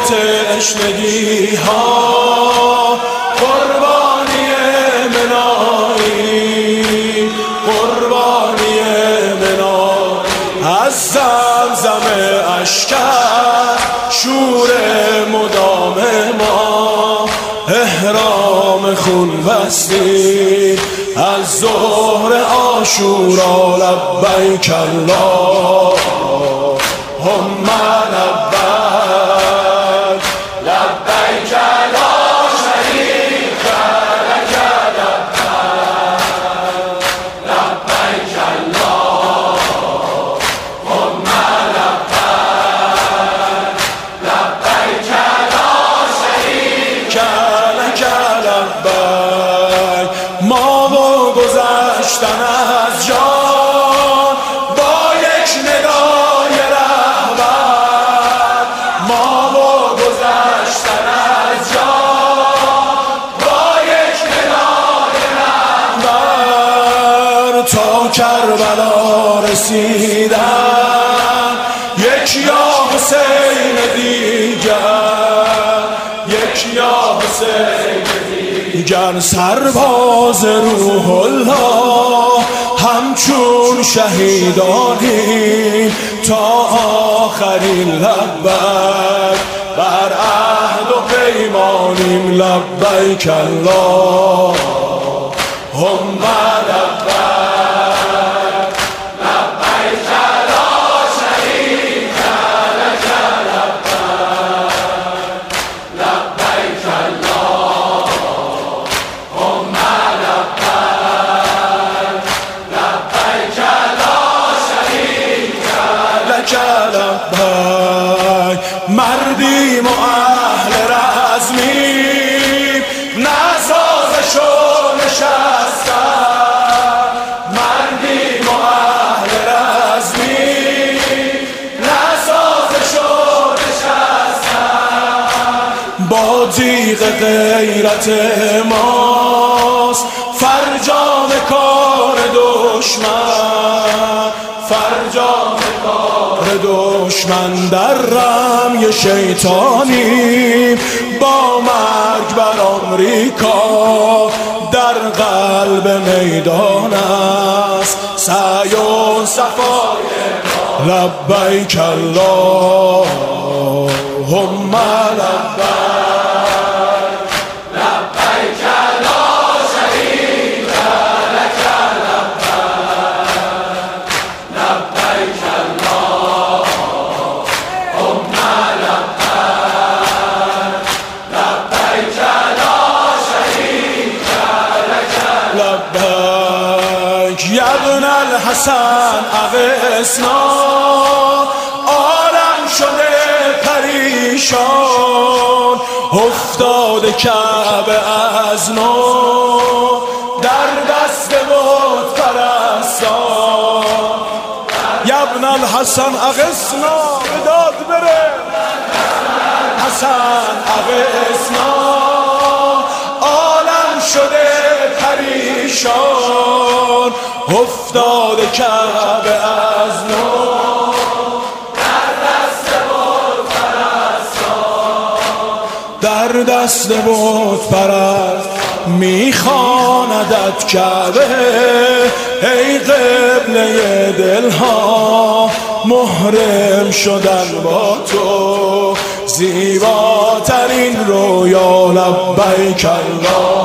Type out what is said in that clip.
تشنگی ها، قربانی منایی، قربانی منایی. از زمزم اشکر شور مدام ما، احرام خون بستی از ظهر عاشورا. لبیک اللهم لبیک، لبیک لا شریک لک لبیک، لبیک اللهم لبیک، لبیک لا شریک لک لبیک. ما و گذشتن از جان با یک ندای رهبر، ما و گذشتن از جان با یک ندای رهبر. تا کربلا رسیدن یک یا حسین دیگر، یک یا حسین دیگر. سرباز روح الله همچون شهیدانیم تا آخرین لبیک، بر عهد و پیمانیم. لبیک اللهم لبیک، لبیک لا شریک لک لبیک، لبیک اللهم لبیک، لبیک لا شریک لک لبیک. مردیم و اهل رزمیم نسازش و نشستن، مردیم و اهل رزمیم نسازش و نشستن. با تیغ غیرت ماست فرجام کار دشمن، فرجام کار دشمن. در رمی شیطانیم با مرگ بر آمریکا، در قلب میدان است سعی و صفای ما. لبیک اللهم لبیک، لبیک لا شریک لک لبیک، لبیک اللهم لبیک، لبیک لا شریک لک لبیک. یا ابن الحسن اغثنا، عالم شده پریشان، افتاده کعبه از نو در دست بت پرستان. یا ابن الحسن اغثنا، بداد بره حسن اغثنا، عالم شده پریشان، افتاده کعبه از نو در دست بت پرست. میخواندت کعبه ای قبله دلها، محرم شدن با تو زیباترین رویا. لبیک الله